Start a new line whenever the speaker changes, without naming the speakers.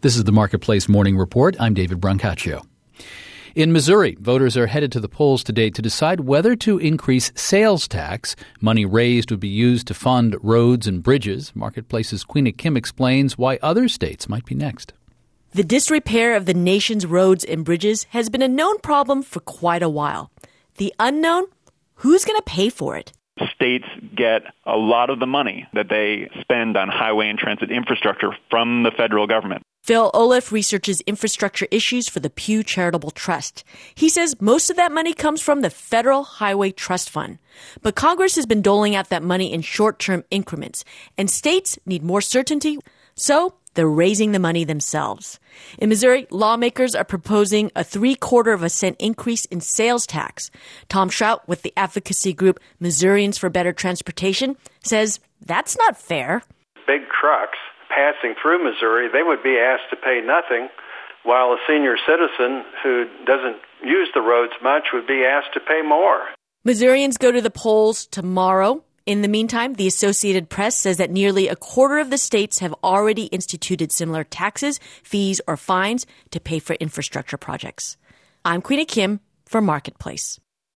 This is the Marketplace Morning Report. I'm David Brancaccio. In Missouri, voters are headed to the polls today to decide whether to increase sales tax. Money raised would be used to fund roads and bridges. Marketplace's Queena Kim explains why other states might be next.
The disrepair of the nation's roads and bridges has been a known problem for quite a while. The unknown? Who's going to pay for it?
States get a lot of the money that they spend on highway and transit infrastructure from the federal government.
Phil Olaf researches infrastructure issues for the Pew Charitable Trust. He says most of that money comes from the Federal Highway Trust Fund. But Congress has been doling out that money in short-term increments, and states need more certainty, so they're raising the money themselves. In Missouri, lawmakers are proposing a 0.75 cent increase in sales tax. Tom Schrout with the advocacy group Missourians for Better Transportation says that's not fair.
Big trucks passing through Missouri, they would be asked to pay nothing, while a senior citizen who doesn't use the roads much would be asked to pay more.
Missourians go to the polls tomorrow. In the meantime, the Associated Press says that nearly a quarter of the states have already instituted similar taxes, fees, or fines to pay for infrastructure projects. I'm Queena Kim for Marketplace.